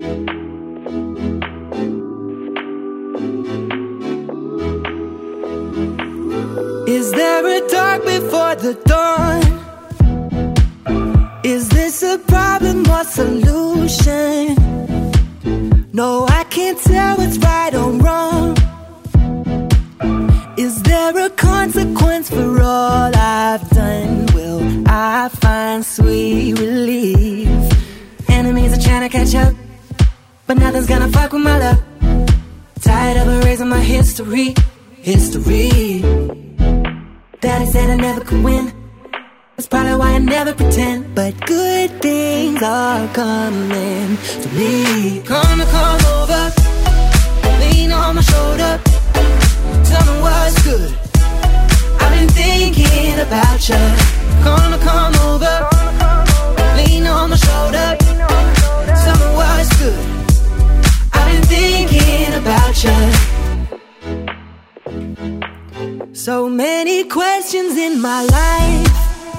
Is there a dark before the dawn? Is this a problem or solution? No, I can't tell what's right or wrong. Is there a consequence for all I've done? Will I find sweet relief? Enemies are trying to catch up, but nothing's gonna fuck with my luck. Tired of erasing my history. Daddy said I never could win. That's probably why I never pretend. But good things are coming to me. Come over, lean on my shoulder. Tell me what's good. I've been thinking about you. Come over, lean on my shoulder. Tell me what's good. I've been thinking about you. So many questions in my life.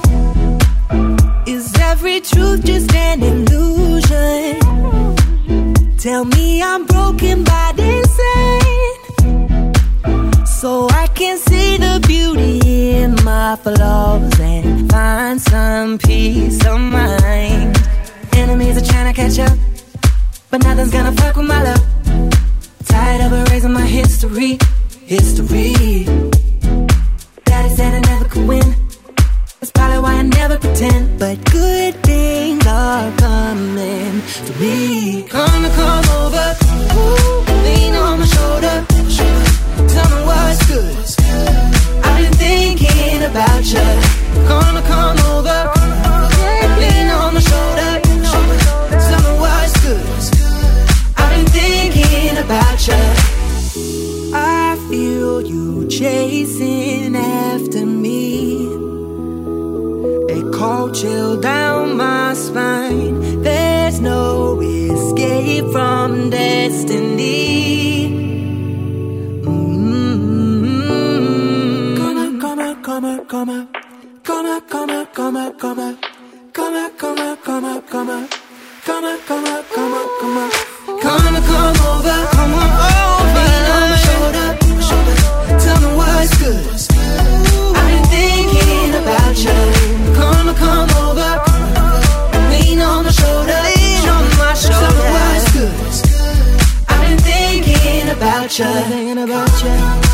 Is every truth just an illusion? Tell me I'm broken by design, so I can see the beauty in my flaws and find some peace of mind. Enemies are trying to catch up, but nothing's gonna fuck with my love. Tired of erasing my history. Daddy said I never could win. That's probably why I never pretend. But good things are coming to me. Come over, lean on my shoulder. Tell me what's good. I've been thinking about you. Come over, lean on my shoulder. Tell me what's good. I've been thinking about you. I feel you chasing after me. A cold chill down my spine. There's no escape from destiny. Come over, lean on my shoulder. Tell me what's good. I've been thinking about you. Come over, lean on my shoulder. Tell me what's good. I've been thinking about you.